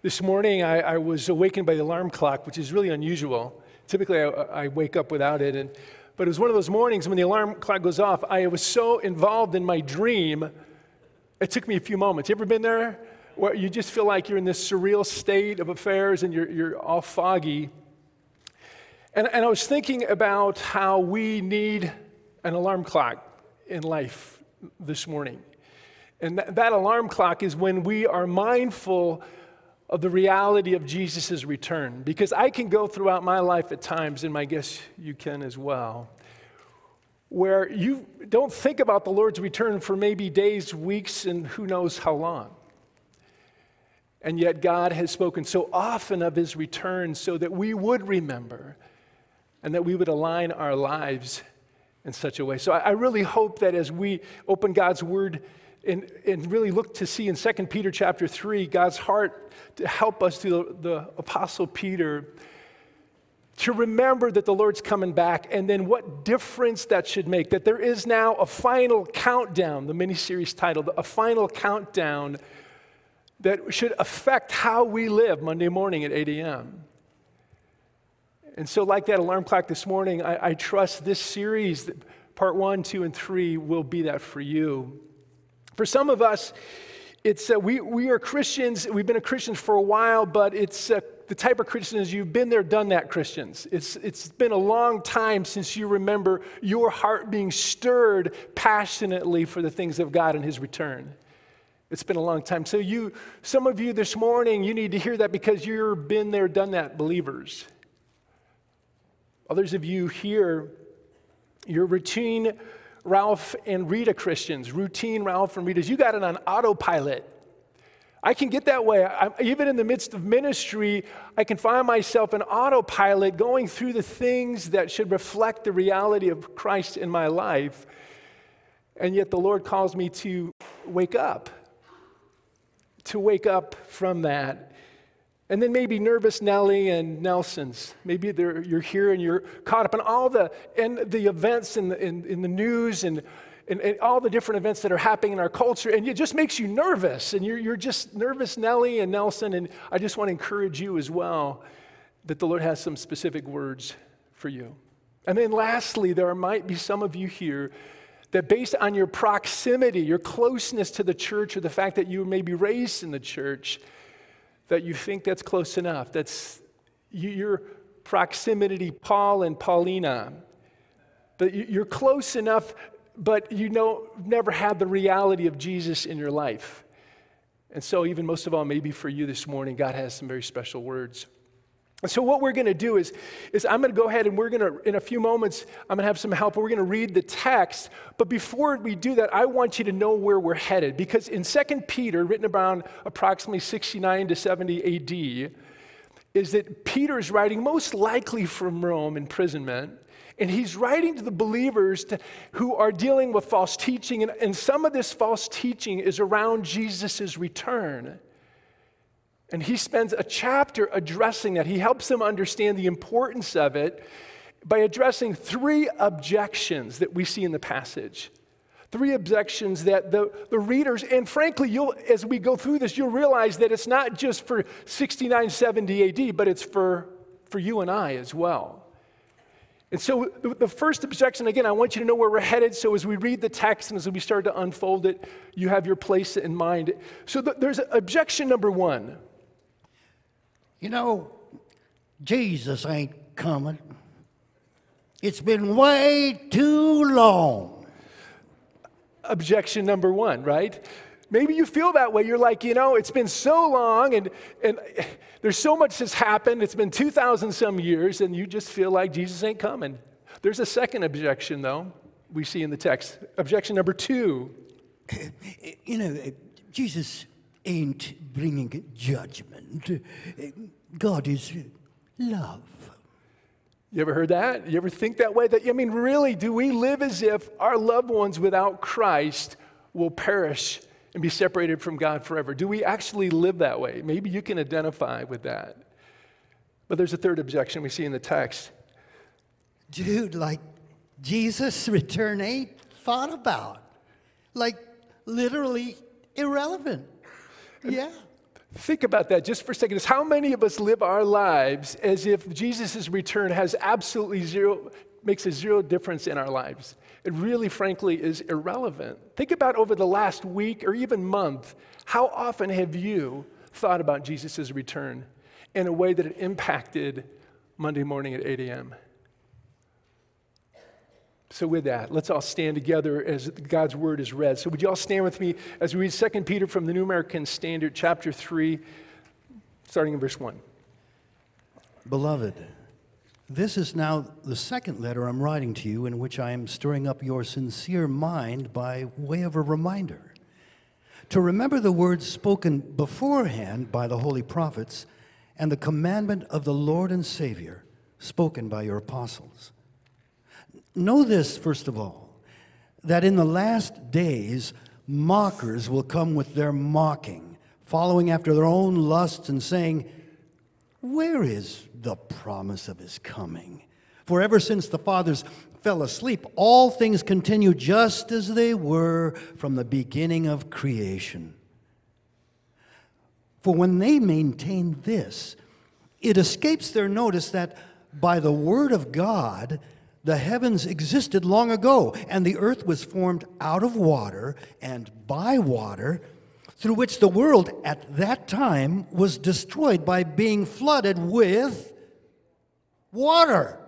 This morning, I was awakened by the alarm clock, which is really unusual. Typically, I wake up without it. But it was one of those mornings when the alarm clock goes off, I was so involved in my dream, it took me a few moments. You ever been there? Where you just feel like you're in this surreal state of affairs and you're all foggy. And I was thinking about how we need an alarm clock in life this morning. And that alarm clock is when we are mindful of the reality of Jesus' return. Because I can go throughout my life at times, and I guess you can as well, where you don't think about the Lord's return for maybe days, weeks, and who knows how long. And yet God has spoken so often of his return so that we would remember and that we would align our lives in such a way. So I really hope that as we open God's word and really look to see in 2 Peter chapter 3, God's heart to help us through the Apostle Peter to remember that the Lord's coming back and then what difference that should make, that there is now a final countdown, the mini-series titled, a final countdown that should affect how we live Monday morning at 8 a.m. And so like that alarm clock this morning, I trust this series, part 1, 2, and 3, will be that for you. For some of us, it's we are Christians. We've been a Christians for a while, but it's the type of Christians you've been there, done that Christians. It's been a long time since you remember your heart being stirred passionately for the things of God and his return. It's been a long time. So some of you this morning, you need to hear that because you've been there, done that believers. Others of you here, you're routine Ralph and Rita Christians, routine Ralph and Rita's. You got it on autopilot. I can get that way. Even in the midst of ministry, I can find myself in autopilot going through the things that should reflect the reality of Christ in my life. And yet the Lord calls me to wake up from that. And then maybe nervous Nellie and Nelsons. Maybe you're here and you're caught up in all the events in the news and all the different events that are happening in our culture, and it just makes you nervous. And you're just nervous Nellie and Nelson. And I just want to encourage you as well that the Lord has some specific words for you. And then lastly, there might be some of you here that based on your proximity, your closeness to the church, or the fact that you may be raised in the church, that you think that's close enough. That's your proximity, Paul and Paulina. But you're close enough, but never had the reality of Jesus in your life. And so even most of all, maybe for you this morning, God has some very special words. And so what we're going to do is I'm going to go ahead and we're going to, in a few moments, I'm going to have some help. We're going to read the text. But before we do that, I want you to know where we're headed. Because in 2 Peter, written around approximately 69 to 70 AD, is that Peter is writing most likely from Rome imprisonment. And he's writing to the believers who are dealing with false teaching. And some of this false teaching is around Jesus' return. And he spends a chapter addressing that. He helps them understand the importance of it by addressing 3 objections that we see in the passage. 3 objections that the readers, and frankly, as we go through this, you'll realize that it's not just for 69, 70 AD, but it's for you and I as well. And so the first objection, again, I want you to know where we're headed. So as we read the text and as we start to unfold it, you have your place in mind. So there's objection number 1. Jesus ain't coming. It's been way too long. Objection number 1, right? Maybe you feel that way. You're like, it's been so long and there's so much has happened. It's been 2,000 some years and you just feel like Jesus ain't coming. There's a second objection, though, we see in the text. Objection number 2. Jesus ain't bringing judgment. God is love. You ever heard that? You ever think that way? Really, do we live as if our loved ones without Christ will perish and be separated from God forever? Do we actually live that way? Maybe you can identify with that. But there's a third objection we see in the text. Dude, Jesus' return ain't thought about. Literally irrelevant. Yeah. Think about that just for a second. How many of us live our lives as if Jesus' return makes a zero difference in our lives? It really, frankly, is irrelevant. Think about over the last week or even month, how often have you thought about Jesus' return in a way that it impacted Monday morning at 8 a.m.? So with that, let's all stand together as God's word is read. So would you all stand with me as we read 2 Peter from the New American Standard, chapter 3, starting in verse 1. Beloved, this is now the second letter I'm writing to you in which I am stirring up your sincere mind by way of a reminder, to remember the words spoken beforehand by the holy prophets and the commandment of the Lord and Savior spoken by your apostles. Know this, first of all, that in the last days mockers will come with their mocking, following after their own lusts and saying, "Where is the promise of his coming? For ever since the fathers fell asleep, all things continue just as they were from the beginning of creation." For when they maintain this, it escapes their notice that by the word of God, the heavens existed long ago, and the earth was formed out of water and by water, through which the world at that time was destroyed by being flooded with water.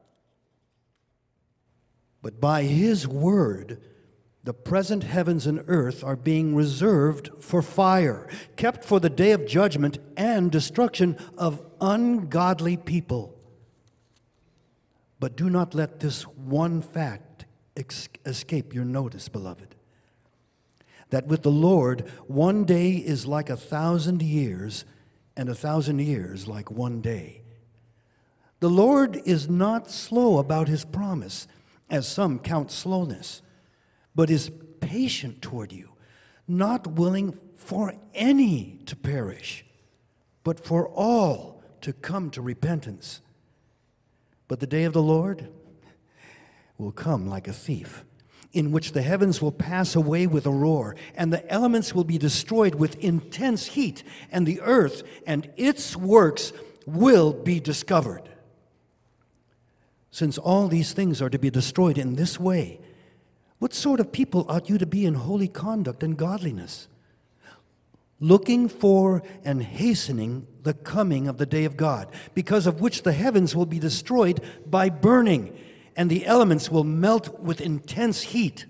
But by his word, the present heavens and earth are being reserved for fire, kept for the day of judgment and destruction of ungodly people. But do not let this one fact escape your notice, beloved, that with the Lord, one day is like 1,000 years, and 1,000 years like one day. The Lord is not slow about his promise, as some count slowness, but is patient toward you, not willing for any to perish, but for all to come to repentance. But the day of the Lord will come like a thief, in which the heavens will pass away with a roar, and the elements will be destroyed with intense heat, and the earth and its works will be discovered. Since all these things are to be destroyed in this way, what sort of people ought you to be in holy conduct and godliness, looking for and hastening the coming of the day of God, because of which the heavens will be destroyed by burning, and the elements will melt with intense heat?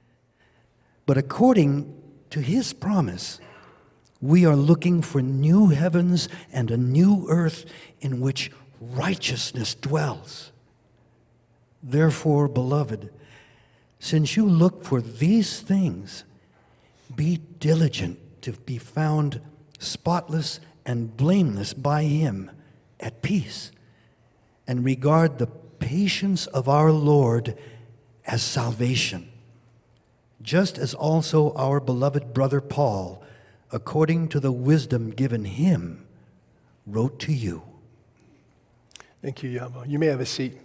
But according to his promise, we are looking for new heavens and a new earth in which righteousness dwells. Therefore, beloved, since you look for these things, be diligent to be found spotless and blameless by him, at peace, and regard the patience of our Lord as salvation, just as also our beloved brother Paul, according to the wisdom given him, wrote to you. Thank you, Yabo. You may have a seat.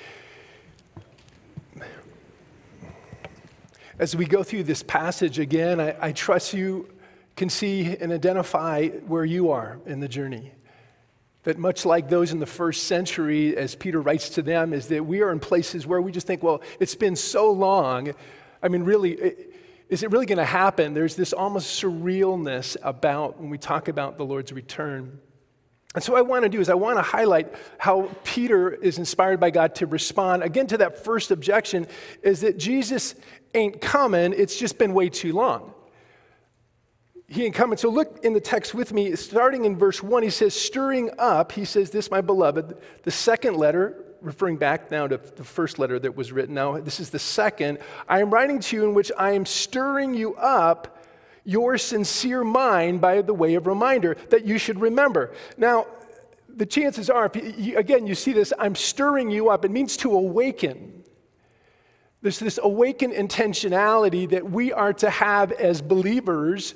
As we go through this passage again, I trust you can see and identify where you are in the journey. That much like those in the first century, as Peter writes to them, is that we are in places where we just think, well, it's been so long. I mean, really, is it really going to happen? There's this almost surrealness about when we talk about the Lord's return. And so what I want to do is I want to highlight how Peter is inspired by God to respond, again, to that first objection, is that Jesus ain't coming, it's just been way too long. He ain't coming. So look in the text with me, starting in verse 1, he says, stirring up, he says, this, my beloved, the second letter, referring back now to the first letter that was written. Now, this is the second. I am writing to you in which I am stirring you up your sincere mind by the way of reminder that you should remember. Now, the chances are, again, you see this, I'm stirring you up. It means to awaken. There's this awakened intentionality that we are to have as believers.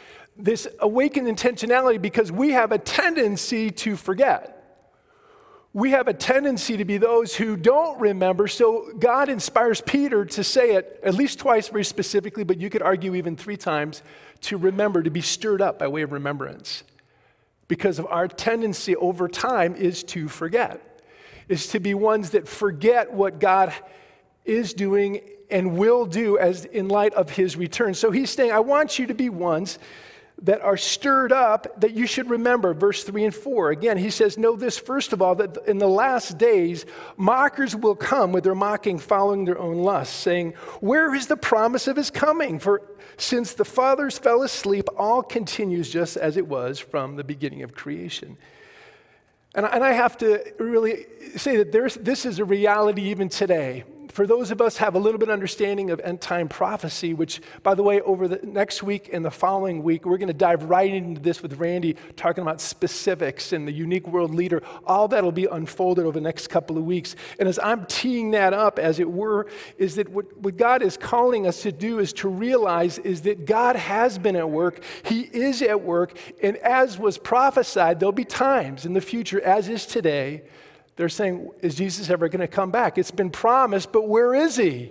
This awakened intentionality because we have a tendency to forget. we have a tendency to be those who don't remember, so God inspires Peter to say it at least twice very specifically, but you could argue even 3 times, to remember, to be stirred up by way of remembrance. Because of our tendency over time is to forget, is to be ones that forget what God is doing and will do as in light of his return. So he's saying, I want you to be ones that are stirred up, that you should remember. Verse 3 and 4. Again, he says, know this first of all, that in the last days, mockers will come with their mocking, following their own lusts, saying, where is the promise of his coming? For since the fathers fell asleep, all continues just as it was from the beginning of creation. And I have to really say that this is a reality even today. For those of us who have a little bit of understanding of end-time prophecy, which, by the way, over the next week and the following week, we're going to dive right into this with Randy, talking about specifics and the unique world leader. All that will be unfolded over the next couple of weeks. And as I'm teeing that up, as it were, is that what God is calling us to do is to realize is that God has been at work. He is at work. And as was prophesied, there'll be times in the future, as is today, they're saying, is Jesus ever going to come back? It's been promised, but where is he?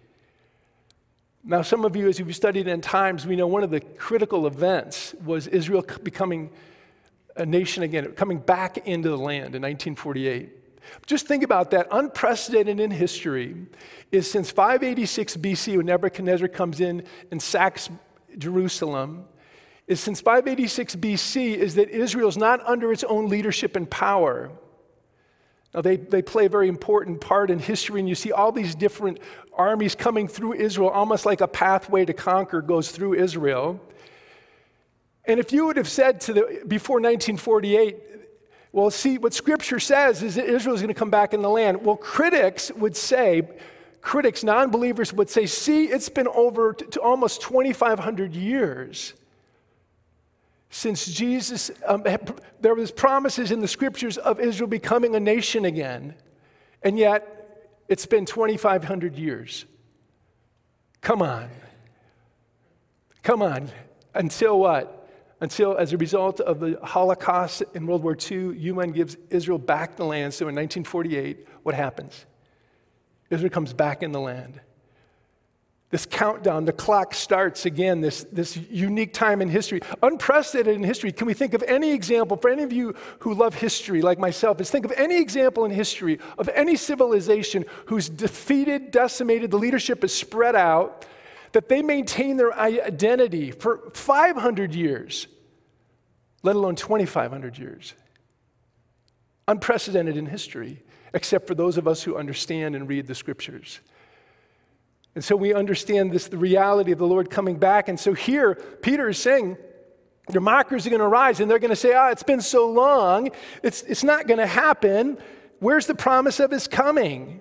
Now, some of you, as you've studied end times, we know one of the critical events was Israel becoming a nation again, coming back into the land in 1948. Just think about that. Unprecedented in history is since 586 BC, when Nebuchadnezzar comes in and sacks Jerusalem, is since 586 BC is that Israel's not under its own leadership and power. Now, they play a very important part in history, and you see all these different armies coming through Israel, almost like a pathway to conquer goes through Israel. And if you would have said before 1948, well, see, what Scripture says is that Israel is going to come back in the land. Well, critics, non-believers would say, see, it's been over to almost 2,500 years since Jesus, there was promises in the Scriptures of Israel becoming a nation again, and yet it's been 2,500 years. Come on. Until what? Until, as a result of the Holocaust in World War II, UN gives Israel back the land. So in 1948, what happens? Israel comes back in the land. This countdown, the clock starts again, this unique time in history, unprecedented in history. Can we think of any example, for any of you who love history like myself, think of any example in history of any civilization who's defeated, decimated, the leadership is spread out, that they maintain their identity for 500 years, let alone 2,500 years. Unprecedented in history, except for those of us who understand and read the Scriptures. And so we understand the reality of the Lord coming back. And so here, Peter is saying, the mockers are going to rise, and they're going to say, it's been so long, it's not going to happen. Where's the promise of his coming?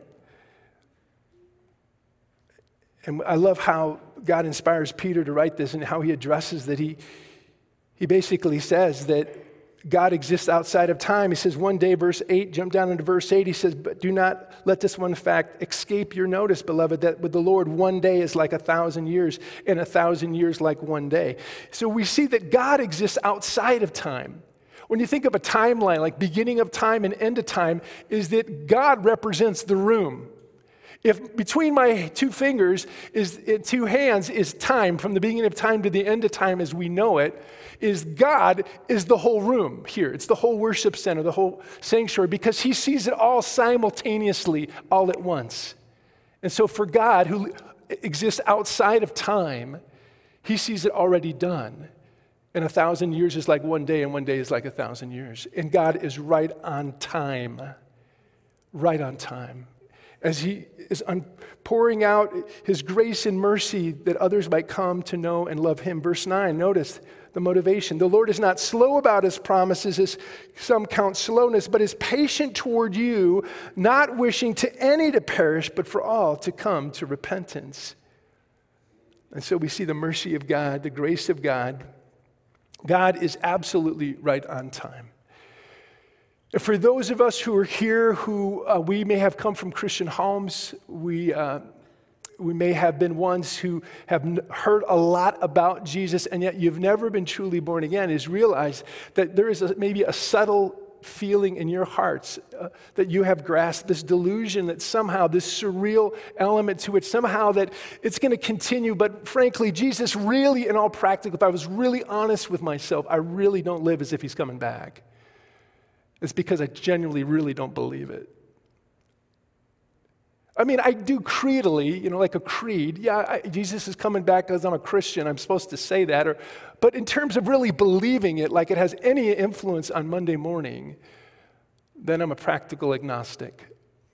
And I love how God inspires Peter to write this and how he addresses that. He basically says that God exists outside of time. He says one day, verse 8, jump down into verse 8, he says, but do not let this one fact escape your notice, beloved, that with the Lord one day is like 1,000 years, and 1,000 years like one day. So we see that God exists outside of time. When you think of a timeline, like beginning of time and end of time, is that God represents the room. If between my two fingers, two hands, is time, from the beginning of time to the end of time as we know it, is God is the whole room here. It's the whole worship center, the whole sanctuary, because he sees it all simultaneously, all at once. And so for God, who exists outside of time, he sees it already done. And 1,000 years is like one day, and one day is like 1,000 years. And God is right on time. Right on time. As he is pouring out his grace and mercy that others might come to know and love him. Verse 9, notice the motivation. The Lord is not slow about his promises, as some count slowness, but is patient toward you, not wishing to any to perish, but for all to come to repentance. And so we see the mercy of God, the grace of God. God is absolutely right on time. For those of us who are here who we may have come from Christian homes, we may have been ones who have heard a lot about Jesus, and yet you've never been truly born again, is realize that there is maybe a subtle feeling in your hearts that you have grasped this delusion that somehow this surreal element to it, somehow that it's going to continue. But frankly, Jesus really, in all practical, if I was really honest with myself, I really don't live as if he's coming back. It's because I genuinely really don't believe it. I mean, I do creedally, like a creed. Yeah, Jesus is coming back because I'm a Christian. I'm supposed to say that. But in terms of really believing it, like it has any influence on Monday morning, then I'm a practical agnostic.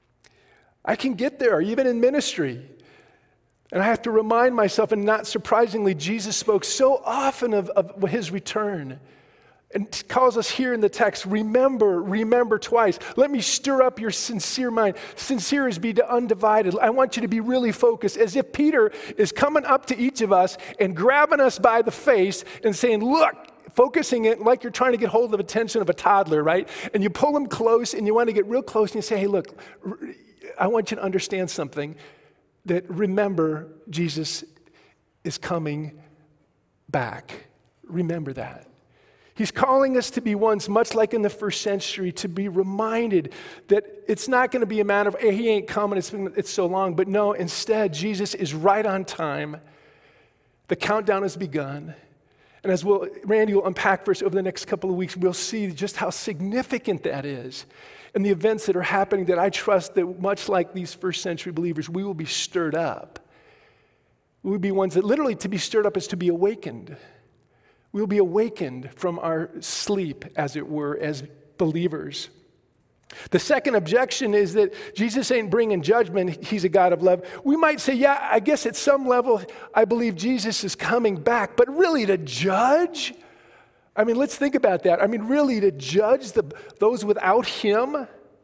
I can get there, even in ministry. And I have to remind myself, and not surprisingly, Jesus spoke so often of his return. And calls us here in the text, remember twice. Let me stir up your sincere mind. Sincere is be undivided. I want you to be really focused, as if Peter is coming up to each of us and grabbing us by the face and saying, look, focusing it like you're trying to get hold of the attention of a toddler, right? And you pull them close and you want to get real close and you say, hey, look, I want you to understand something, that remember Jesus is coming back. Remember that. He's calling us to be ones, much like in the first century, to be reminded that it's not going to be a matter of, hey, he ain't coming, it's so long. But no, instead, Jesus is right on time. The countdown has begun. And as Randy will unpack for us over the next couple of weeks, we'll see just how significant that is. And the events that are happening, that I trust that much like these first century believers, we will be stirred up. We will be ones that literally to be stirred up is to be awakened. We'll be awakened from our sleep, as it were, as believers. The second objection is that Jesus ain't bringing judgment. He's a God of love. We might say, yeah, I guess at some level, I believe Jesus is coming back. But really to judge? I mean, let's think about that. I mean, really to judge those without him?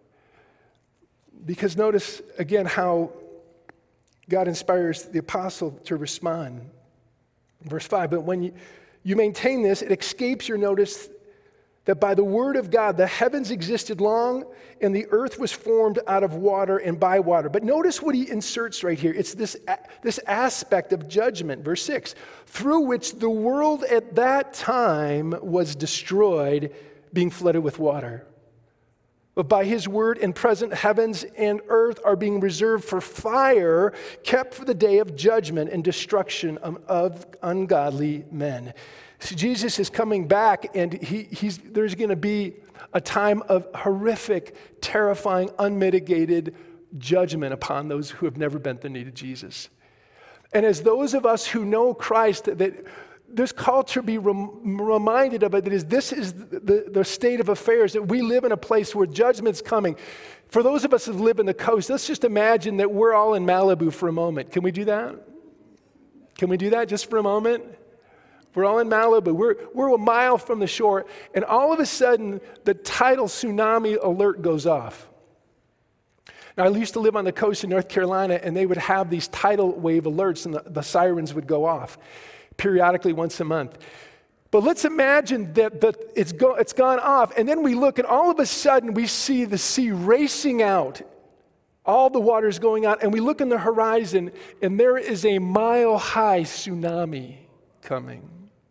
Because notice, again, how God inspires the apostle to respond. Verse 5, but when you maintain this, it escapes your notice that by the word of God, the heavens existed long and the earth was formed out of water and by water. But notice what he inserts right here. It's this aspect of judgment. Verse 6, through which the world at that time was destroyed, being flooded with water. But by his word and present heavens and earth are being reserved for fire, kept for the day of judgment and destruction of ungodly men. So Jesus is coming back, and there's going to be a time of horrific, terrifying, unmitigated judgment upon those who have never bent the knee to Jesus. And as those of us who know Christ, that this culture be reminded of it, this is the state of affairs, that we live in a place where judgment's coming. For those of us who live in the coast, let's just imagine that we're all in Malibu for a moment. Can we do that? Can we do that just for a moment? We're all in Malibu. We're a mile from the shore, and all of a sudden, the tidal tsunami alert goes off. Now, I used to live on the coast in North Carolina, and they would have these tidal wave alerts, and the sirens would go off periodically once a month. But let's imagine that it's gone off, and then we look, and all of a sudden we see the sea racing out. All the water's going out, and we look in the horizon, and there is a mile-high tsunami coming.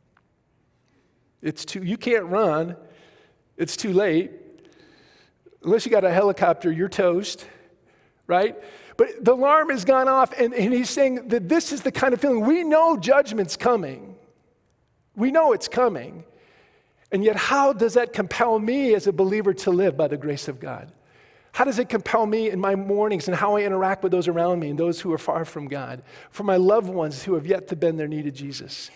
You can't run. It's too late. Unless you got a helicopter, you're toast, right? But the alarm has gone off, and he's saying that this is the kind of feeling. We know judgment's coming. We know it's coming. And yet, how does that compel me as a believer to live by the grace of God? How does it compel me in my mornings and how I interact with those around me and those who are far from God? For my loved ones who have yet to bend their knee to Jesus.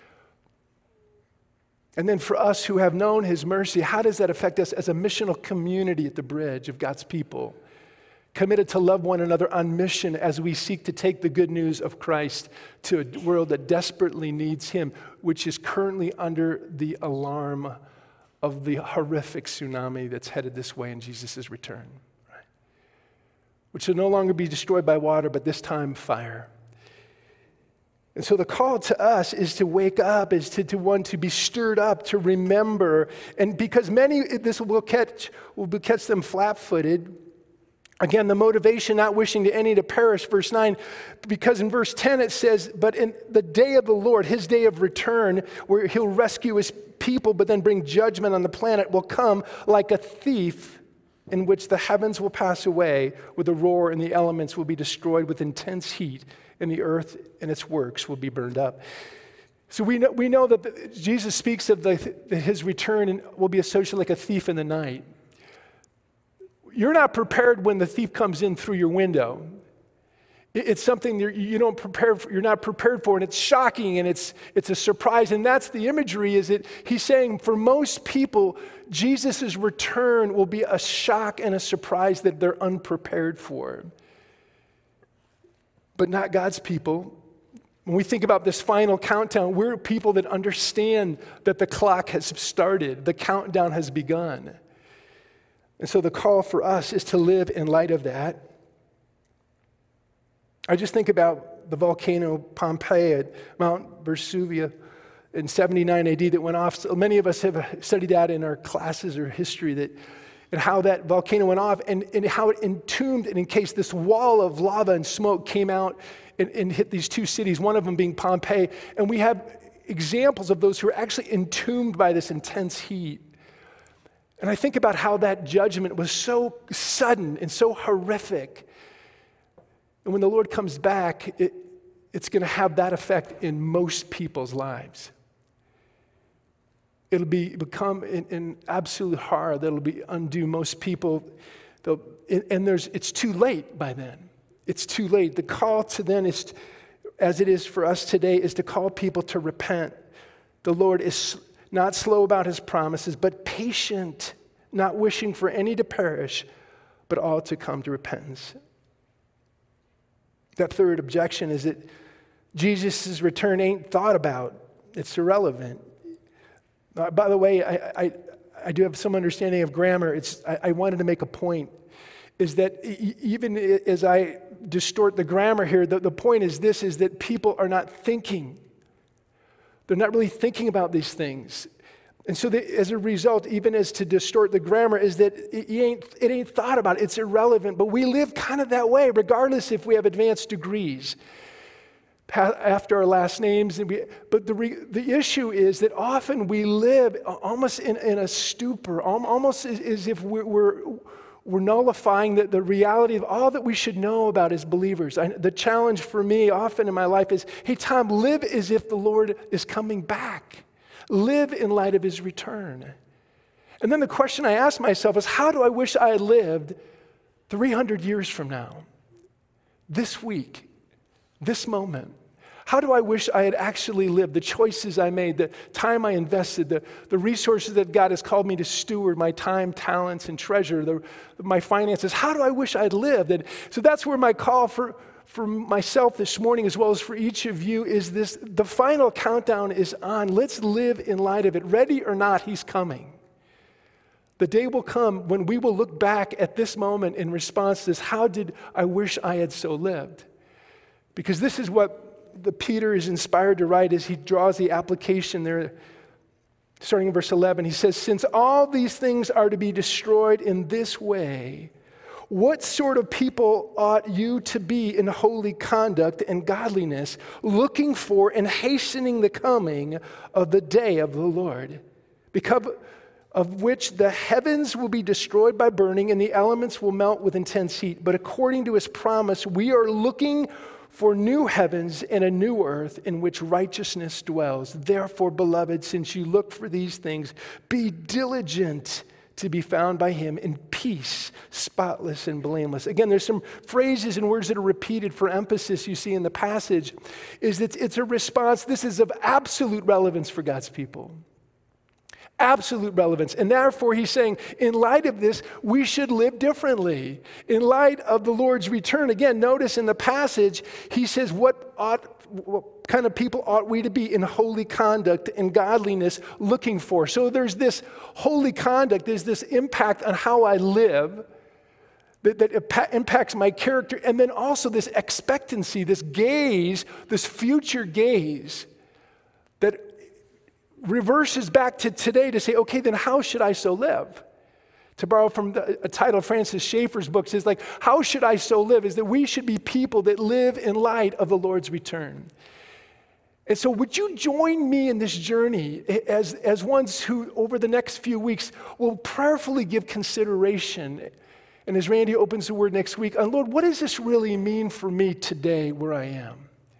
And then for us who have known his mercy, how does that affect us as a missional community at the Bridge of God's people? Committed to love one another on mission as we seek to take the good news of Christ to a world that desperately needs him, which is currently under the alarm of the horrific tsunami that's headed this way in Jesus' return, right? Which will no longer be destroyed by water, but this time fire. And so the call to us is to wake up, is to be stirred up, to remember. And because many, this will catch them flat-footed, Again, the motivation, not wishing to any to perish, verse 9, because in verse 10 it says, but in the day of the Lord, his day of return, where he'll rescue his people, but then bring judgment on the planet, will come like a thief, in which the heavens will pass away with a roar and the elements will be destroyed with intense heat, and the earth and its works will be burned up. So we know that Jesus speaks of his return and will be associated like a thief in the night. You're not prepared when the thief comes in through your window. It's something you're not prepared for, and it's shocking, and it's a surprise. And that's the imagery, is that he's saying for most people, Jesus' return will be a shock and a surprise that they're unprepared for. But not God's people. When we think about this final countdown, we're people that understand that the clock has started, the countdown has begun. And so the call for us is to live in light of that. I just think about the volcano Pompeii at Mount Vesuvius in 79 AD that went off. So many of us have studied that in our classes or history, and how that volcano went off and how it entombed and encased this wall of lava and smoke came out and hit these two cities, one of them being Pompeii. And we have examples of those who are actually entombed by this intense heat. And I think about how that judgment was so sudden and so horrific. And when the Lord comes back, it's going to have that effect in most people's lives. It'll become an absolute horror that'll undo most people. It's too late by then. It's too late. The call to then is, as it is for us today, is to call people to repent. The Lord is not slow about his promises, but patient, not wishing for any to perish, but all to come to repentance. That third objection is that Jesus' return ain't thought about. It's irrelevant. By the way, I do have some understanding of grammar. I wanted to make a point, is that even as I distort the grammar here, the point is this, is that people are not thinking. They're not really thinking about these things. And so as a result, even as to distort the grammar, is that it ain't thought about. It's irrelevant. But we live kind of that way, regardless if we have advanced degrees after our last names. But the issue is that often we live almost in a stupor, almost as if we're nullifying the reality of all that we should know about as believers. The challenge for me often in my life is, hey, Tom, live as if the Lord is coming back. Live in light of his return. And then the question I ask myself is, how do I wish I had lived 300 years from now? This week, this moment. How do I wish I had actually lived the choices I made, the time I invested, the resources that God has called me to steward, my time, talents, and treasure, my finances? How do I wish I had lived? And so that's where my call for myself this morning, as well as for each of you, is this: the final countdown is on. Let's live in light of it. Ready or not, he's coming. The day will come when we will look back at this moment in response to this: how did I wish I had so lived? Because this is what Peter is inspired to write as he draws the application there. Starting in verse 11, he says, since all these things are to be destroyed in this way, what sort of people ought you to be in holy conduct and godliness, looking for and hastening the coming of the day of the Lord, because of which the heavens will be destroyed by burning and the elements will melt with intense heat. But according to his promise, we are looking for new heavens and a new earth in which righteousness dwells. Therefore, beloved, since you look for these things, be diligent to be found by him in peace, spotless and blameless. Again, there's some phrases and words that are repeated for emphasis you see in the passage. Is that it's a response. This is of absolute relevance for God's people. Absolute relevance. And therefore, he's saying, in light of this, we should live differently. In light of the Lord's return, again, notice in the passage, he says, what kind of people ought we to be in holy conduct and godliness looking for? So there's this holy conduct, there's this impact on how I live that impacts my character, and then also this expectancy, this gaze, this future gaze that reverses back to today to say, okay, then how should I so live? To borrow from a title of Francis Schaeffer's books, is like, how should I so live? Is that we should be people that live in light of the Lord's return. And so would you join me in this journey as ones who, over the next few weeks, will prayerfully give consideration, and as Randy opens the Word next week, Lord, what does this really mean for me today where I am?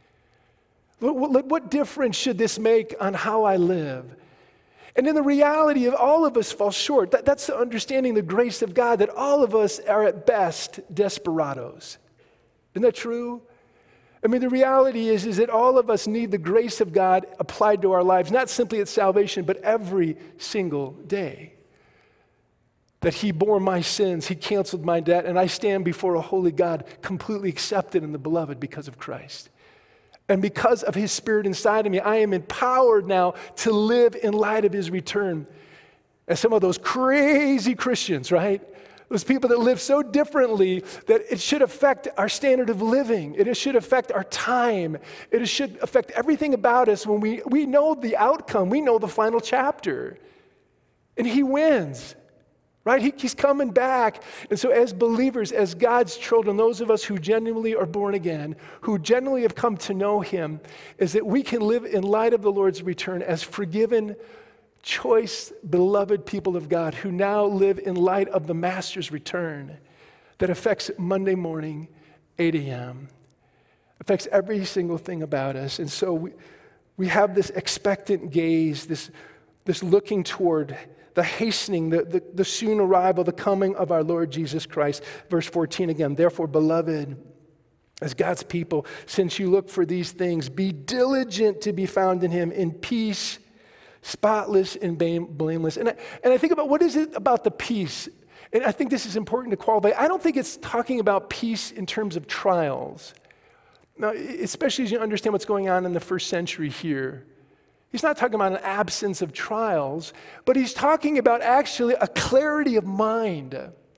What difference should this make on how I live? And in the reality of all of us fall short. That's the understanding the grace of God, that all of us are at best desperados. Isn't that true? I mean, the reality is that all of us need the grace of God applied to our lives, not simply at salvation, but every single day. That He bore my sins, He canceled my debt, and I stand before a holy God completely accepted in the beloved because of Christ. And because of His Spirit inside of me, I am empowered now to live in light of His return. As some of those crazy Christians, right? Those people that live so differently that it should affect our standard of living. It should affect our time. It should affect everything about us when we know the outcome. We know the final chapter. And He wins, right? He's coming back. And so as believers, as God's children, those of us who genuinely are born again, who genuinely have come to know Him, is that we can live in light of the Lord's return as forgiven, choice, beloved people of God who now live in light of the Master's return that affects Monday morning, 8 a.m., affects every single thing about us. And so we have this expectant gaze, this looking toward the hastening, the soon arrival, the coming of our Lord Jesus Christ. Verse 14 again, therefore, beloved, as God's people, since you look for these things, be diligent to be found in Him in peace, spotless and blameless. And I think about what is it about the peace? And I think this is important to qualify. I don't think it's talking about peace in terms of trials. Now, especially as you understand what's going on in the first century here. He's not talking about an absence of trials, but he's talking about actually a clarity of mind.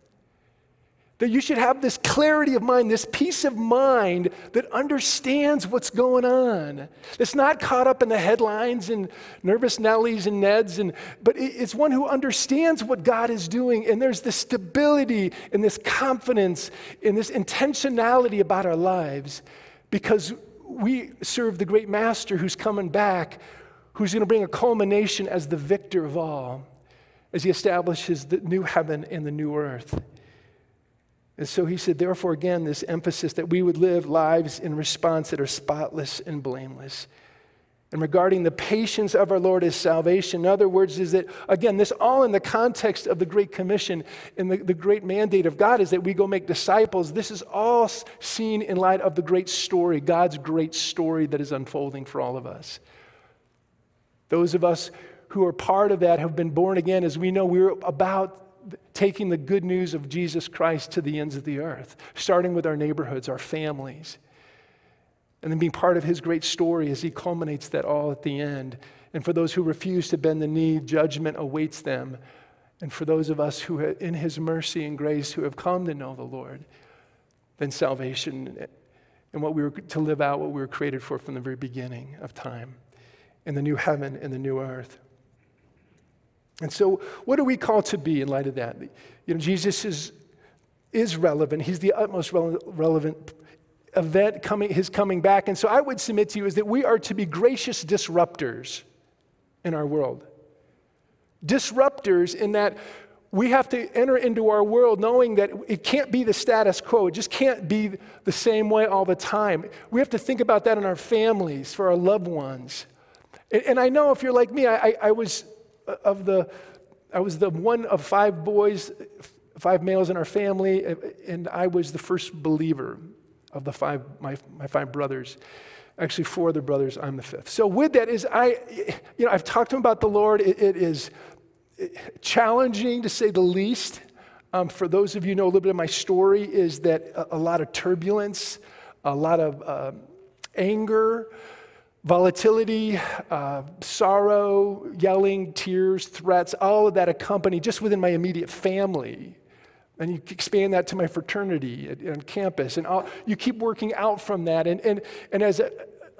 That you should have this clarity of mind, this peace of mind that understands what's going on. That's not caught up in the headlines and nervous Nellies and Neds, but it's one who understands what God is doing. And there's this stability and this confidence and this intentionality about our lives because we serve the great Master who's coming back, who's going to bring a culmination as the victor of all, as He establishes the new heaven and the new earth. And so he said, therefore, again, this emphasis that we would live lives in response that are spotless and blameless. And regarding the patience of our Lord as salvation, in other words, is that, again, this all in the context of the Great Commission and the great mandate of God is that we go make disciples. This is all seen in light of the great story, God's great story that is unfolding for all of us. Those of us who are part of that have been born again, as we know we're about taking the good news of Jesus Christ to the ends of the earth, starting with our neighborhoods, our families, and then being part of His great story as He culminates that all at the end. And for those who refuse to bend the knee, judgment awaits them. And for those of us who, in His mercy and grace, who have come to know the Lord, then salvation and what we were to live out, what we were created for from the very beginning of time, and the new heaven and the new earth. And so what are we called to be in light of that? You know, Jesus is relevant. He's the utmost relevant event, His coming back. And so I would submit to you is that we are to be gracious disruptors in our world. Disruptors in that we have to enter into our world knowing that it can't be the status quo. It just can't be the same way all the time. We have to think about that in our families, for our loved ones. And I know if you're like me, I was the one of 5 boys, 5 males in our family, and I was the first believer of my 5 brothers. Actually, 4 of the brothers, I'm the 5th. So with that is I've talked to them about the Lord. It is challenging to say the least. For those of you who know a little bit of my story, is that a lot of turbulence, a lot of anger, volatility, sorrow, yelling, tears, threats, all of that accompanied just within my immediate family. And you expand that to my fraternity on campus. And you keep working out from that. And as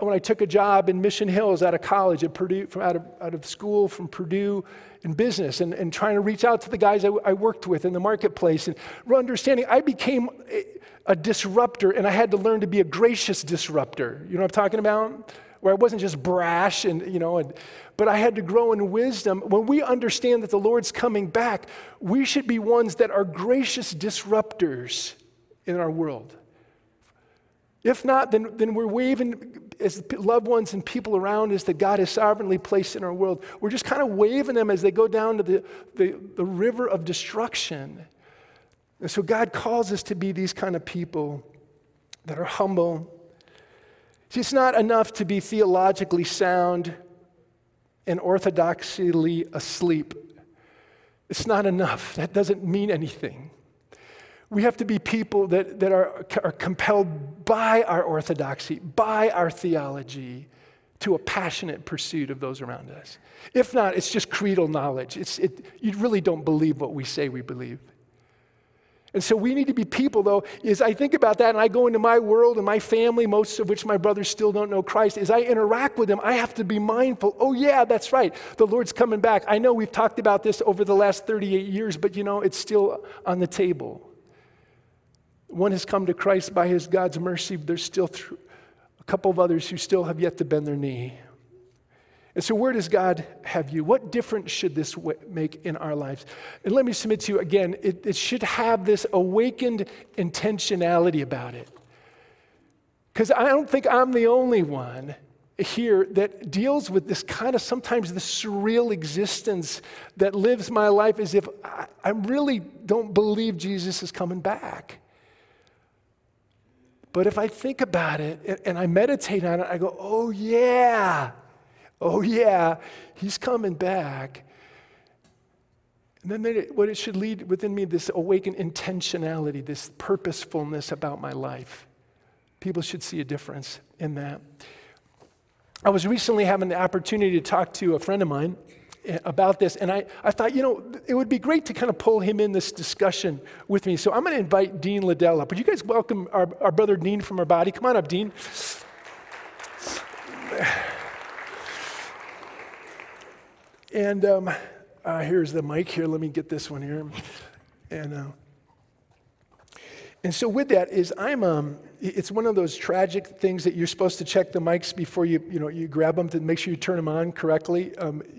when I took a job in Mission Hills out of college at Purdue, out of school from Purdue in business, and trying to reach out to the guys I worked with in the marketplace, and understanding I became a disruptor, and I had to learn to be a gracious disruptor. You know what I'm talking about? Where I wasn't just brash, but I had to grow in wisdom. When we understand that the Lord's coming back, we should be ones that are gracious disruptors in our world. If not, then we're waving as loved ones and people around us that God has sovereignly placed in our world. We're just kind of waving them as they go down to the river of destruction. And so God calls us to be these kind of people that are humble. See, it's not enough to be theologically sound and orthodoxly asleep. It's not enough. That doesn't mean anything. We have to be people that are compelled by our orthodoxy, by our theology, to a passionate pursuit of those around us. If not, it's just creedal knowledge. You really don't believe what we say we believe. And so we need to be people, though, as I think about that and I go into my world and my family, most of which my brothers still don't know Christ, as I interact with them, I have to be mindful, oh yeah, that's right, the Lord's coming back. I know we've talked about this over the last 38 years, but it's still on the table. One has come to Christ by God's mercy, but there's still a couple of others who still have yet to bend their knee. And so where does God have you? What difference should this make in our lives? And let me submit to you again, it should have this awakened intentionality about it. Because I don't think I'm the only one here that deals with this kind of sometimes the surreal existence that lives my life as if I really don't believe Jesus is coming back. But if I think about it and I meditate on it, I go, oh yeah, he's coming back. And then what it should lead within me, this awakened intentionality, this purposefulness about my life. People should see a difference in that. I was recently having the opportunity to talk to a friend of mine about this, and I thought, it would be great to kind of pull him in this discussion with me. So I'm going to invite Dean Liddell up. Would you guys welcome our brother Dean from our body? Come on up, Dean. And here's the mic here. Let me get this one here. And so with that is it's one of those tragic things that you're supposed to check the mics before you grab them to make sure you turn them on correctly.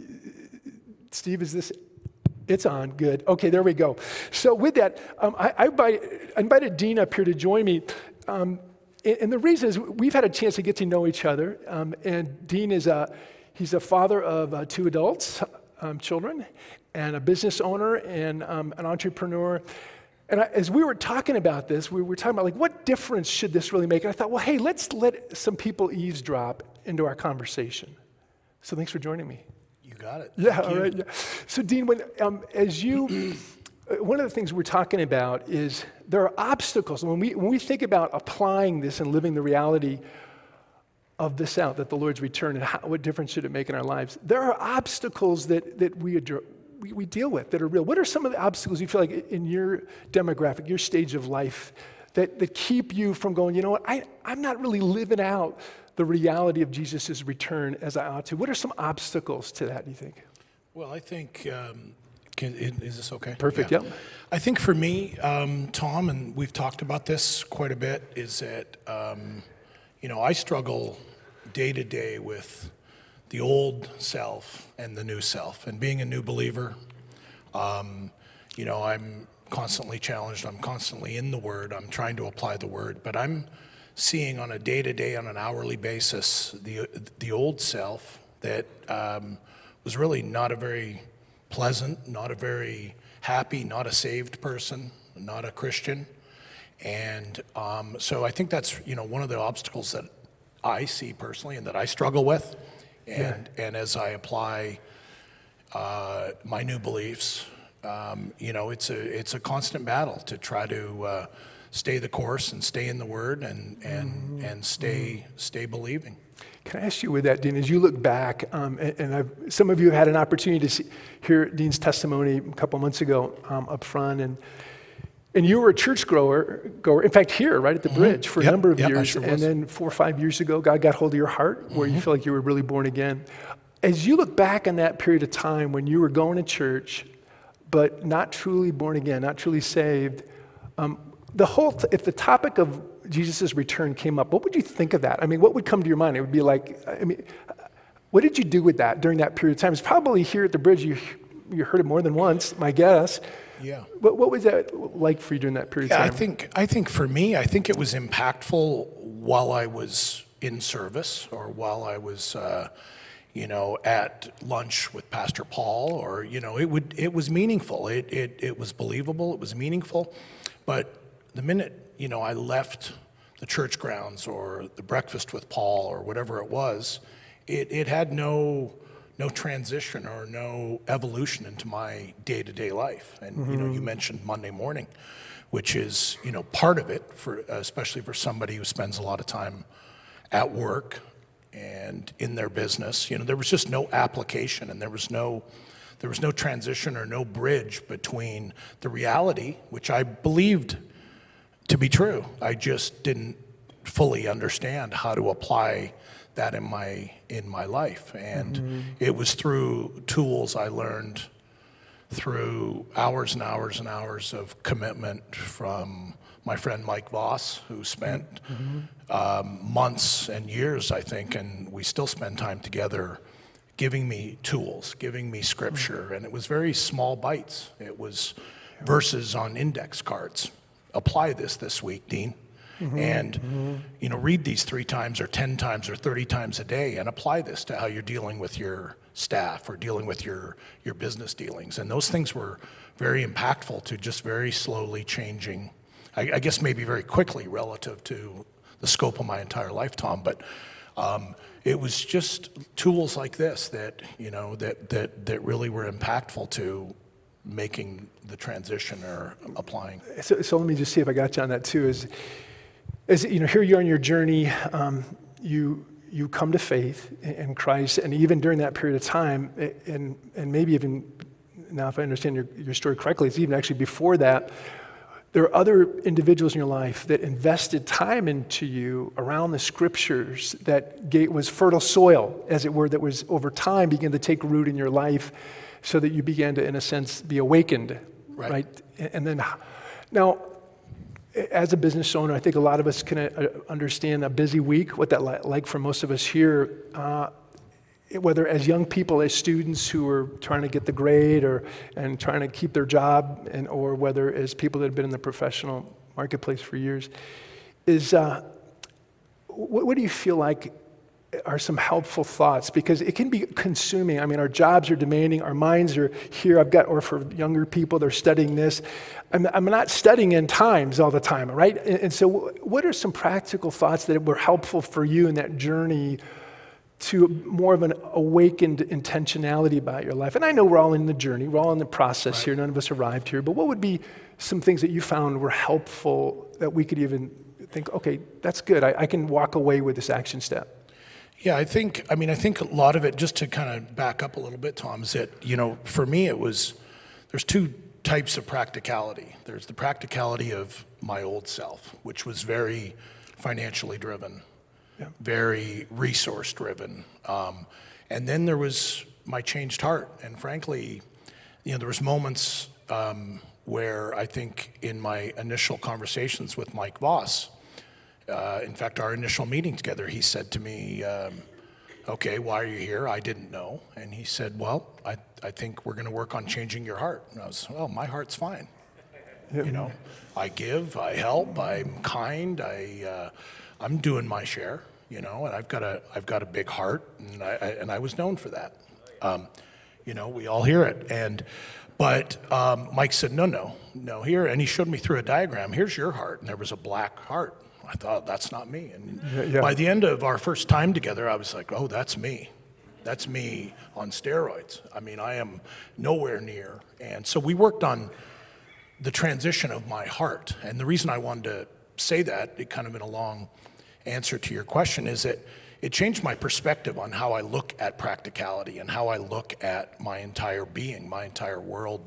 Steve, is this? It's on. Good. Okay, there we go. So with that, I invited Dean up here to join me. And the reason is we've had a chance to get to know each other. And Dean he's a father of two adults, children, and a business owner and an entrepreneur. And as we were talking about this, we were talking about what difference should this really make? And I thought, well, hey, let's let some people eavesdrop into our conversation. So thanks for joining me. You got it. Yeah, all right. Yeah. So Dean, one of the things we're talking about is there are obstacles. When we think about applying this and living the reality of this out, that the Lord's return, and what difference should it make in our lives, there are obstacles that we deal with that are real. What are some of the obstacles you feel like in your demographic, your stage of life, that keep you from going, I'm not really living out the reality of Jesus' return as I ought to? What are some obstacles to that, do you think? Well, I think, is this okay? Perfect, yeah. Yep. I think for me, Tom, and we've talked about this quite a bit, is that, I struggle day to day with the old self and the new self. And being a new believer, I'm constantly challenged. I'm constantly in the Word. I'm trying to apply the Word. But I'm seeing on a day-to-day, on an hourly basis, the old self that was really not a very pleasant, not a very happy, not a saved person, not a Christian. And so I think that's, one of the obstacles that I see personally and that I struggle with. And as I apply my new beliefs, it's a constant battle to try to stay the course and stay in the Word and stay believing. Can I ask you with that, Dean, as you look back, some of you had an opportunity to hear Dean's testimony a couple months ago up front, and And you were a church goer, in fact, here, right at the bridge for a number of Yep, I years. sure And was. then 4 or 5 years ago, God got hold of your heart where you feel like you were really born again. As you look back on that period of time when you were going to church, but not truly born again, not truly saved, if the topic of Jesus' return came up, what would you think of that? I mean, what would come to your mind? It would be like, what did you do with that during that period of time? It's probably here at the bridge, you heard it more than once, my guess. Yeah. What was that like for you during that period of Yeah, time? I think for me, I think it was impactful while I was in service or while I was, at lunch with Pastor Paul, or it was meaningful. It was believable. It was meaningful. But the minute I left the church grounds or the breakfast with Paul or whatever it was, it had no transition or no evolution into my day-to-day life. And you mentioned Monday morning, which is part of it, especially for somebody who spends a lot of time at work and in their business. There was just no application, and there was no transition or no bridge between the reality, which I believed to be true. I just didn't fully understand how to apply that in my life. And it was through tools I learned, through hours and hours and hours of commitment from my friend Mike Voss, who spent months and years, I think, and we still spend time together, giving me tools, giving me scripture. And it was very small bites. It was verses on index cards. Apply this week, Dean. And read these 3 times or 10 times or 30 times a day and apply this to how you're dealing with your staff or dealing with your business dealings. And those things were very impactful to just very slowly changing, I guess maybe very quickly relative to the scope of my entire life, Tom. But it was just tools like this that that really were impactful to making the transition or applying. So let me just see if I got you on that too. As here you are on your journey, you come to faith in Christ, and even during that period of time, and maybe even now, if I understand your story correctly, it's even actually before that. There are other individuals in your life that invested time into you around the scriptures that was fertile soil, as it were, that was over time began to take root in your life, so that you began to, in a sense, be awakened, right? And then, now, as a business owner, I think a lot of us can understand a busy week, what that like for most of us here, whether as young people, as students who are trying to get the grade and trying to keep their job, or whether as people that have been in the professional marketplace for years, what do you feel like are some helpful thoughts? Because it can be consuming. I mean, our jobs are demanding, our minds are here. Or for younger people, they're studying this. I'm not studying end times all the time, right? And so what are some practical thoughts that were helpful for you in that journey to more of an awakened intentionality about your life? And I know we're all in the journey, we're all in the process here, none of us arrived here, but what would be some things that you found were helpful that we could even think, okay, that's good, I can walk away with this action step? Yeah, I think a lot of it, just to kind of back up a little bit, Tom, is that, for me there's 2 types of practicality. There's the practicality of my old self, which was very financially driven, very resource driven. And then there was my changed heart. And frankly, there was moments where I think in my initial conversations with Mike Voss, in fact, our initial meeting together, he said to me, okay, why are you here? I didn't know. And he said, well, I think we're going to work on changing your heart. And I was, well, my heart's fine. I give, I help, I'm kind, I'm doing my share, and I've got a big heart, and I was known for that. We all hear it. But Mike said, no, here, and he showed me through a diagram, here's your heart, and there was a black heart. I thought, that's not me. And by the end of our first time together, I was like, oh, that's me. That's me on steroids. I mean, I am nowhere near. And so we worked on the transition of my heart. And the reason I wanted to say that, it kind of in a long answer to your question, is that it changed my perspective on how I look at practicality and how I look at my entire being, my entire world,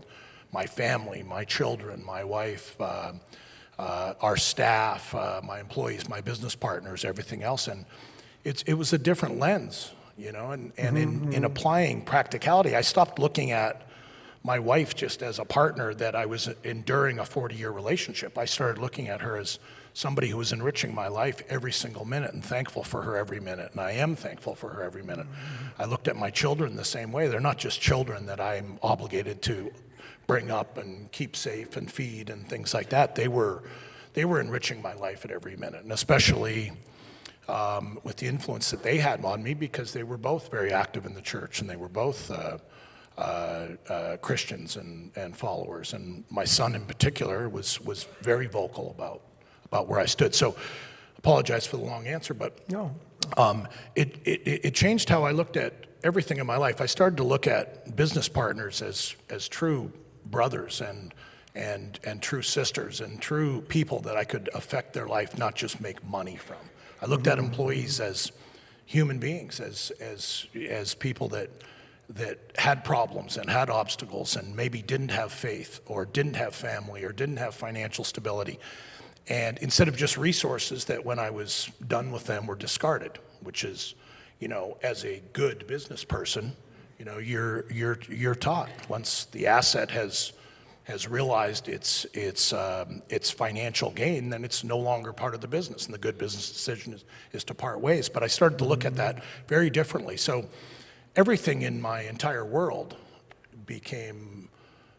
my family, my children, my wife, our staff, my employees, my business partners, everything else. And it was a different lens, you know, and in applying practicality, I stopped looking at my wife just as a partner that I was enduring a 40-year relationship. I started looking at her as somebody who was enriching my life every single minute and thankful for her every minute, and I am thankful for her every minute. I looked at my children the same way. They're not just children that I'm obligated to bring up and keep safe and feed and things like that. They were enriching my life at every minute, and especially with the influence that they had on me, because they were both very active in the church, and they were both Christians and followers. And my son in particular was very vocal about where I stood. So apologize for the long answer, but No. It changed how I looked at everything in my life. I started to look at business partners as true brothers and true sisters and true people that I could affect their life, not just make money from. I looked at employees as human beings, as people that had problems and had obstacles and maybe didn't have faith or didn't have family or didn't have financial stability. And instead of just resources that when I was done with them were discarded, which is, you know, as a good business person, you know, you're taught once the asset has realized its financial gain, then it's no longer part of the business, and the good business decision is to part ways. But I started to look at that very differently. So everything in my entire world became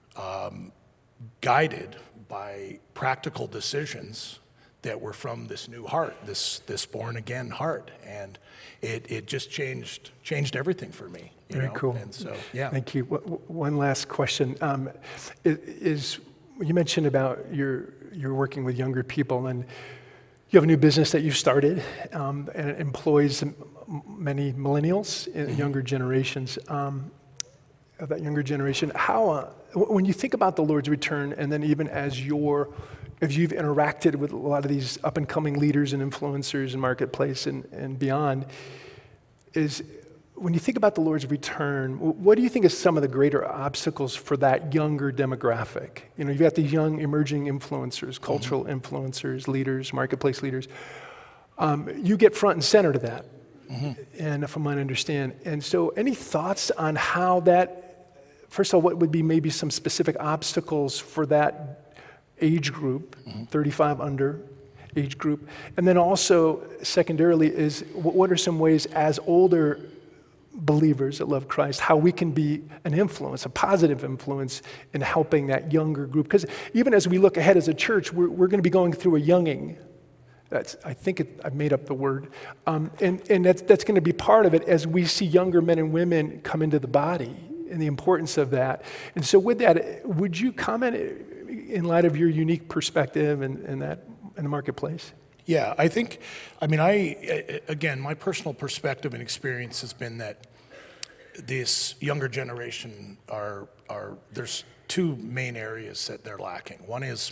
guided by practical decisions that were from this new heart, this born again heart, and it just changed everything for me. Very cool. And so, yeah. Thank you. One last question is you mentioned about you're working with younger people, and you have a new business that you've started, and it employs many millennials in younger generations. Of that younger generation, how when you think about the Lord's return, and then even as you've interacted with a lot of these up and coming leaders and influencers in marketplace and beyond, is when you think about the Lord's return, what do you think is some of the greater obstacles for that younger demographic? You know, you've got these young emerging influencers, cultural influencers, leaders, marketplace leaders. You get front and center to that, and from what I understand. And so any thoughts on how that, first of all, what would be maybe some specific obstacles for that age group, 35 under age group? And then also, secondarily, is what are some ways as older believers that love Christ, how we can be an influence, a positive influence in helping that younger group? Because even as we look ahead as a church, we're going to be going through a younging. I've made up the word. And that's going to be part of it as we see younger men and women come into the body and the importance of that. And so with that, would you comment in light of your unique perspective and that in the marketplace? Yeah, again, my personal perspective and experience has been that this younger generation there's two main areas that they're lacking. One is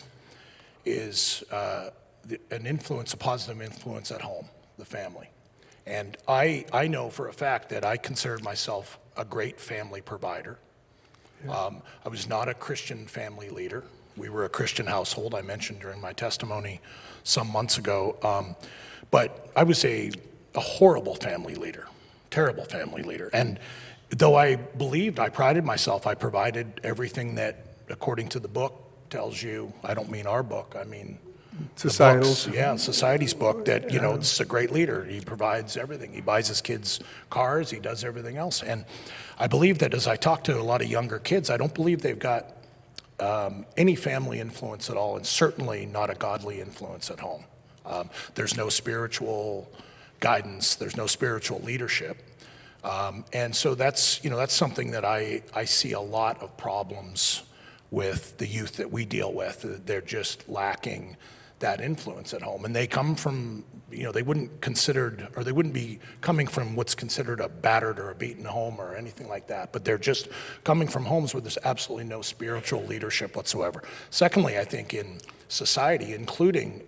a positive influence at home, the family. And I know for a fact that I considered myself a great family provider. I was not a Christian family leader. We were a Christian household, I mentioned during my testimony some months ago. But I was a horrible family leader, terrible family leader. And though I prided myself, I provided everything that, according to the book, tells you, I don't mean our book, I mean society's book, that, you know, this is a great leader. He provides everything. He buys his kids cars, he does everything else. And I believe that as I talk to a lot of younger kids, I don't believe they've got any family influence at all, and certainly not a godly influence at home. There's no spiritual guidance, there's no spiritual leadership. And so that's something that I see a lot of problems with the youth that we deal with. They're just lacking that influence at home. And they come from, they wouldn't be coming from what's considered a battered or a beaten home or anything like that, but they're just coming from homes where there's absolutely no spiritual leadership whatsoever. Secondly, I think in society, including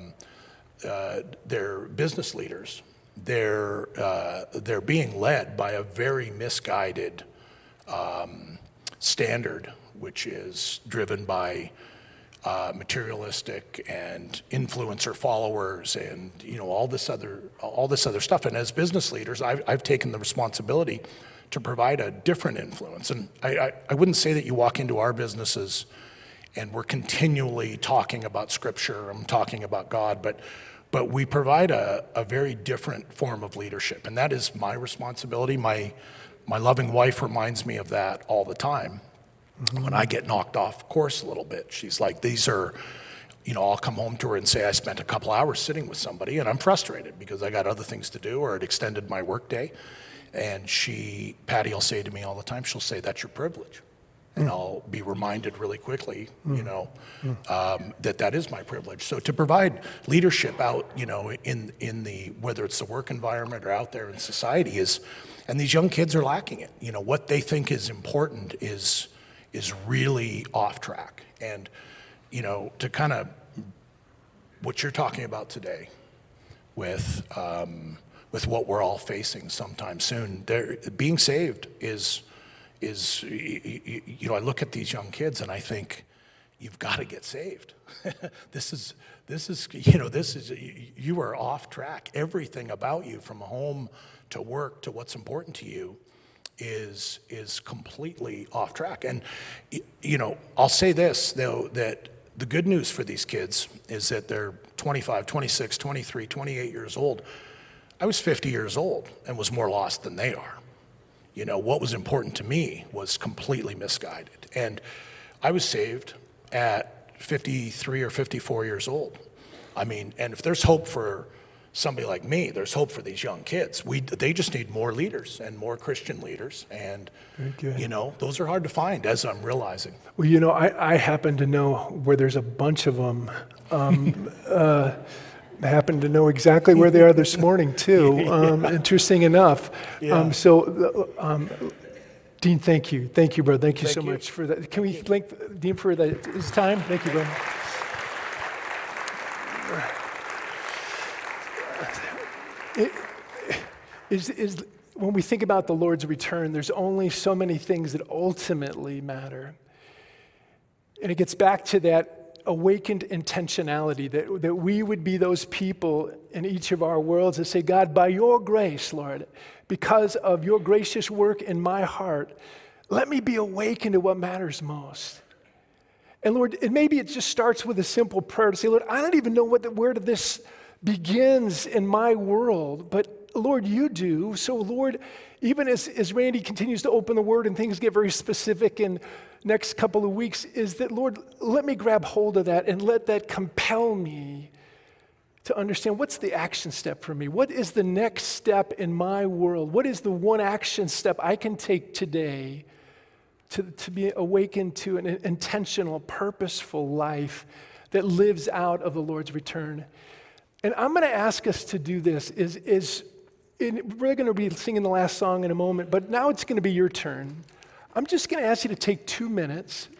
their business leaders, they're being led by a very misguided standard which is driven by materialistic and influencer followers and all this other stuff. And as business leaders, I've taken the responsibility to provide a different influence. And I wouldn't say that you walk into our businesses and we're continually talking about Scripture, I'm talking about God, but we provide a very different form of leadership, and that is my responsibility. My loving wife reminds me of that all the time. When I get knocked off course a little bit, she's like, I'll come home to her and say I spent a couple hours sitting with somebody and I'm frustrated because I got other things to do or it extended my work day. And Patty will say to me all the time, she'll say, that's your privilege. And I'll be reminded really quickly, that is my privilege. So to provide leadership out, in the, whether it's the work environment or out there in society and these young kids are lacking it. What they think is important is really off track. And, to kind of what you're talking about today with what we're all facing sometime soon, being saved is, I look at these young kids and I think, you've got to get saved. This is, you are off track. Everything about you, from home to work to what's important to you, is completely off track. And, I'll say this, though, that the good news for these kids is that they're 25, 26, 23, 28 years old. I was 50 years old and was more lost than they are. What was important to me was completely misguided. And I was saved at 53 or 54 years old. And if there's hope for somebody like me, there's hope for these young kids. They just need more leaders and more Christian leaders. And, those are hard to find, as I'm realizing. Well, I happen to know where there's a bunch of them. I happen to know exactly where they are this morning, too, interesting enough. Yeah. Dean, thank you. Thank you, brother. Thank you so much for that. Can we thank Dean for his time? Thank you, brother. When we think about the Lord's return, there's only so many things that ultimately matter. And it gets back to that awakened intentionality, that we would be those people in each of our worlds that say, God, by your grace, Lord, because of your gracious work in my heart, let me be awakened to what matters most. And Lord, maybe it just starts with a simple prayer to say, Lord, I don't even know where this begins in my world, but Lord, you do. So Lord, even as Randy continues to open the Word and things get very specific in next couple of weeks, is that, Lord, let me grab hold of that and let that compel me to understand what's the action step for me. What is the next step in my world? What is the one action step I can take today to be awakened to an intentional, purposeful life that lives out of the Lord's return? And I'm going to ask us to do this. We're going to be singing the last song in a moment, but now it's going to be your turn. I'm just going to ask you to take 2 minutes.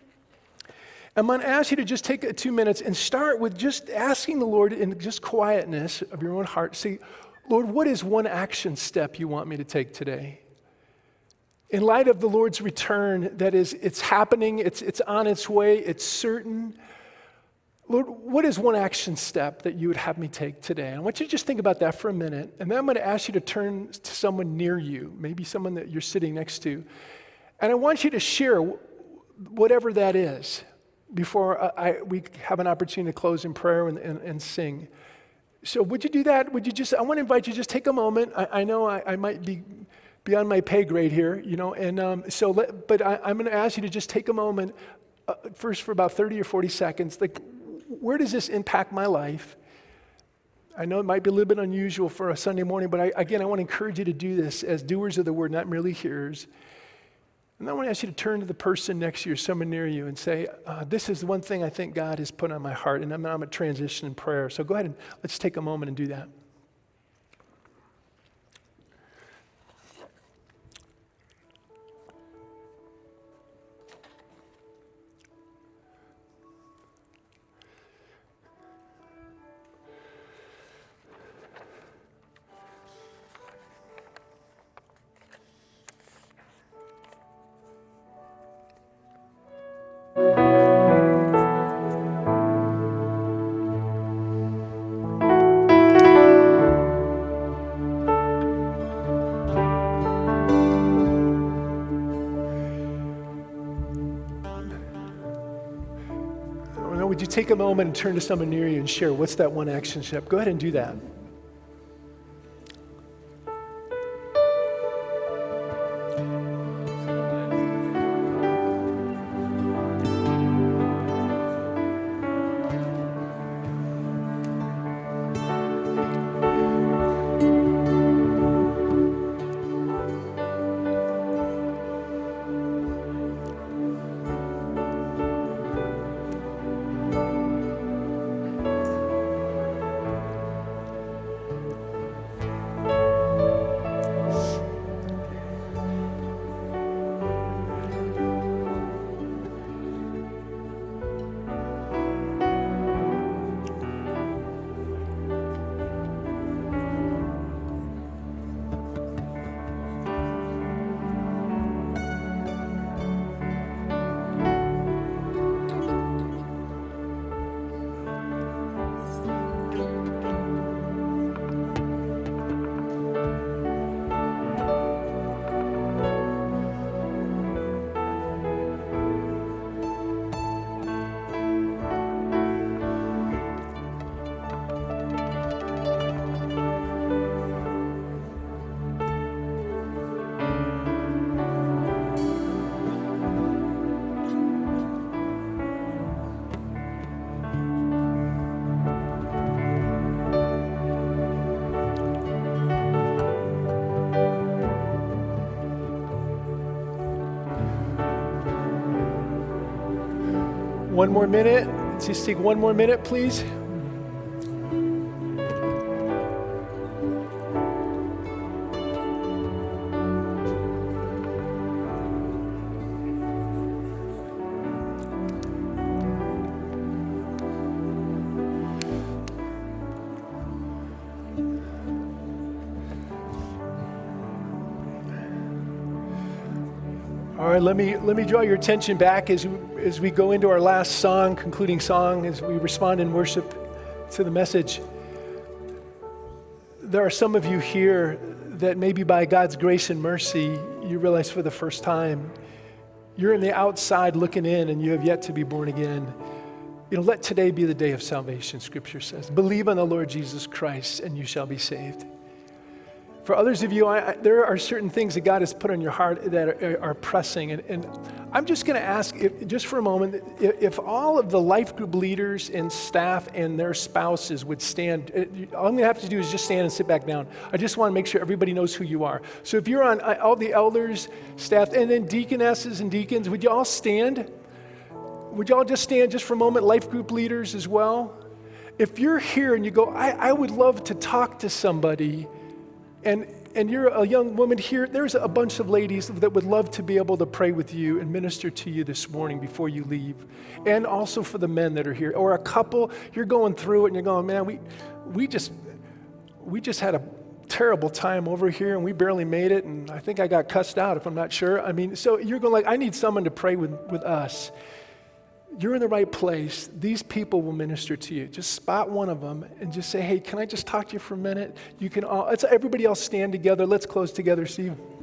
I'm going to ask you to just take 2 minutes and start with just asking the Lord in just quietness of your own heart. Say, Lord, what is one action step you want me to take today? In light of the Lord's return, that is, it's happening, it's on its way, it's certain. Lord, what is one action step that you would have me take today? I want you to just think about that for a minute, and then I'm going to ask you to turn to someone near you, maybe someone that you're sitting next to, and I want you to share whatever that is before we have an opportunity to close in prayer and sing. So would you do that? I want to invite you to just take a moment. I know I might be beyond my pay grade here, but I'm going to ask you to just take a moment, first for about 30 or 40 seconds, like, where does this impact my life? I know it might be a little bit unusual for a Sunday morning, but I want to encourage you to do this as doers of the word, not merely hearers. And I want to ask you to turn to the person next to you, someone near you, and say, this is the one thing I think God has put on my heart, and I'm going to transition in prayer. So go ahead and let's take a moment and do that. Now, would you take a moment and turn to someone near you and share what's that one action step? Go ahead and do that. One more minute. Let's just take one more minute, please. All right, let me draw your attention back as we go into our last song, concluding song, as we respond in worship to the message. There are some of you here that maybe by God's grace and mercy, you realize for the first time, you're in the outside looking in and you have yet to be born again. You know, let today be the day of salvation, Scripture says. Believe on the Lord Jesus Christ and you shall be saved. For others of you, there are certain things that God has put on your heart that are pressing. And I'm just going to ask, just for a moment, if all of the life group leaders and staff and their spouses would stand. All I'm going to have to do is just stand and sit back down. I just want to make sure everybody knows who you are. So if you're on all the elders, staff, and then deaconesses and deacons, would you all stand? Would you all just stand just for a moment, life group leaders as well? If you're here and you go, I would love to talk to somebody, and you're a young woman here, there's a bunch of ladies that would love to be able to pray with you and minister to you this morning before you leave. And also for the men that are here. Or a couple, you're going through it and you're going, man, we just had a terrible time over here and we barely made it, and I think I got cussed out if I'm not sure. I mean, so you're going like, I need someone to pray with us. You're in the right place. These people will minister to you. Just spot one of them and just say, hey, can I just talk to you for a minute? You can all, everybody else stand together. Let's close together, Steve.